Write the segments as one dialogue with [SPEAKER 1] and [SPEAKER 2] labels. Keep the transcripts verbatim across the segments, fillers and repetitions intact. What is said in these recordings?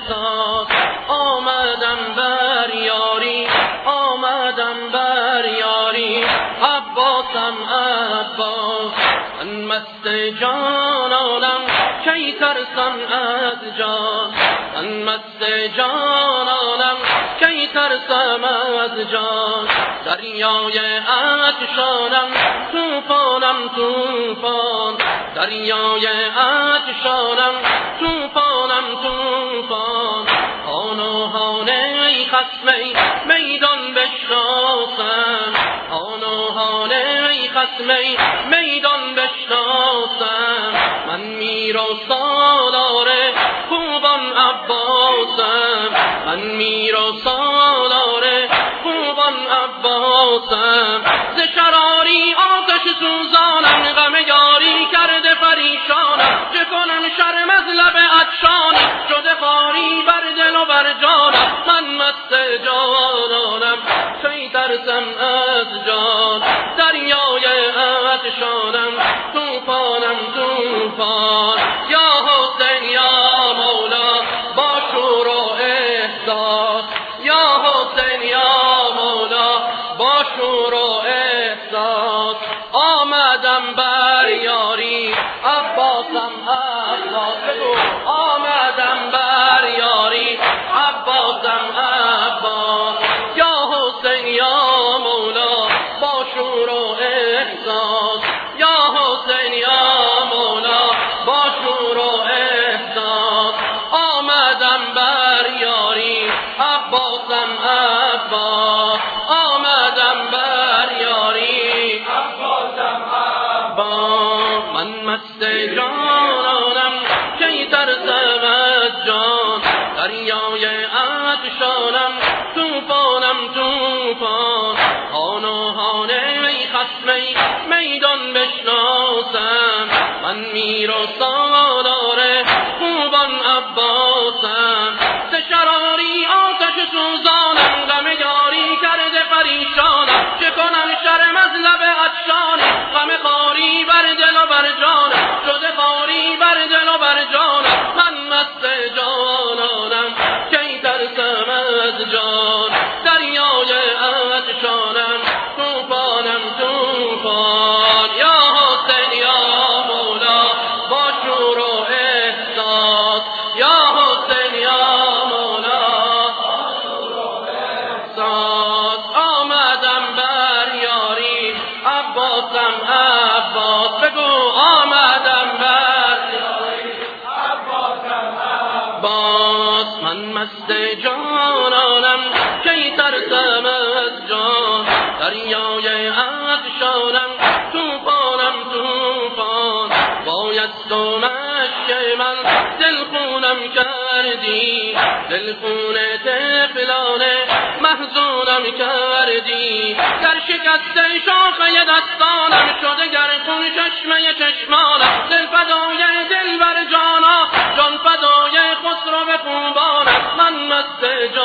[SPEAKER 1] احساس. آمدم بر یاری، آمدم بر یاری، عباسم عباس. من مست جانانم کی ترسم از جان، من مست جانانم کی ترسم از جان. دریای عطشانم توفانم توفان، دریای عطشانم توفانم توفان. هان و هان ای خصم میدان بشناسم، هان و هان ای خصم میدان بشناسم. من میر و سالار خوبان عباسم، من میر و سالار خوبان عباسم. ز شراری آتش سوزانم، غم یاری کرده پریشانم. چه کنم شرم از لب عطشانی، شده خاری بر دل و بر جانم. من مست جانانم کی ترسم از جان، دریای عطشانم توفانم توفان. یا حسین یا مولا با شور و احساس، یا حسین یا مولا با شور و احساس. آمدم بر یاری عباسم عباس، آمدم بر یاری عباسم عباس. یا حسین یا مولا با شور و احساس، یا حسین یا مولا با شور و احساس. آمدم بر یاری عباسم عباس، آمدم بر یاری عباسم عباس. من مست جانانم کی ترسم از جان، دریای عطشانم توفانم توفان. هان و هان ای خصم میدان بشناسم، من میر و سالار خوبان عباسم. ز شراری آتش سوزانم، غم یاری کرده پریشانم. چه کنم شرم از لب عطشانی، غم خاری بر دل و بر جانم. شده خاری بر دل و بر جانم. من مست جانانم کی ترسم از جان، دریای عطشانم توفانم توفان. یا حسین یا مولا با شور و احساس، یا حسین یا مولا با شور و احساس. آمدم بر یاری عباسم عباس، بگو آمدم بر یاری عباسم عباس. من مست جانانم کی ترسم از جان، دریای عطشانم توفانم توفان. بایست و مشک من دل خونم کردی، دل خون طفلان محزونم کردی. در شکست شاخه دستانم شده گرخون چشمه چشمانم. دل فدای دل بر جانا، جان فدای خسرو خوبانم. من مست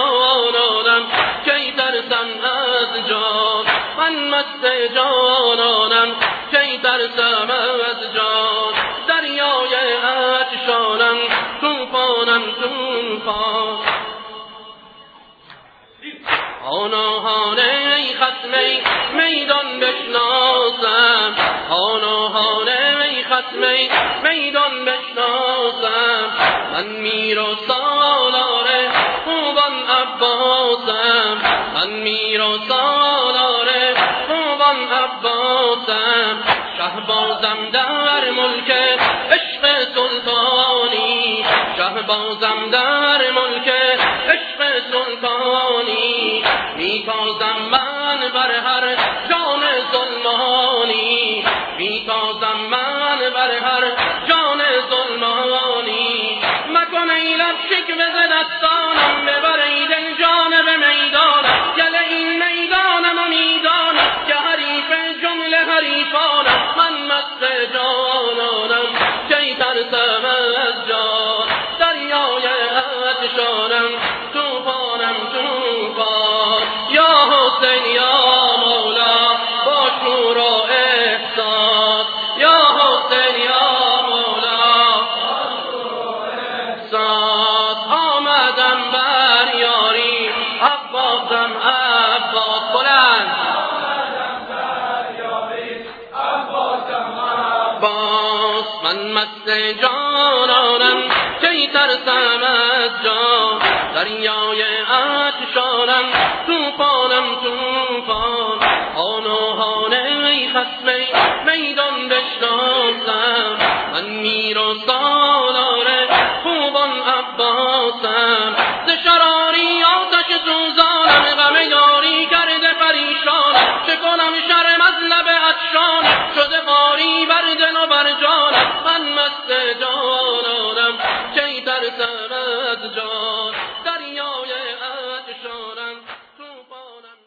[SPEAKER 1] جانانم کی ترسم از جان، من مست جانانم کی ترسم از جان. دریای عطشانم توفانم توفان. هان و هان ای خصم میدان بشناسم، هان و هان ای خصم میدان بشناسم. من میر و سالار خوبان عباسم، من میر و سالار خوبان عباسم. شهبازم در ملک عشق سلطانی، شهبازم در ملک عشق سلطانی. میتازم من بر هر جان ظلمانی، میتازم من بر هر جان ظلمانی. مکن ای لب شکوه ز دستانم، ببر ای دل جانب میدانم. گل این میدانم و میدانم که حریف جمله حریفانم. من مست جانانم کی ترسم از جان، دریای عطشانم توفانم توفان. یا حسین یا مولا با شور و احساس، یا حسین یا مولا با شور و احساس. آمد من مست جانانم کی ترسم از جان، دریای عطشانم توفانم توفان. هان و هانه ای خصم میدان بشناسم، من میر و سار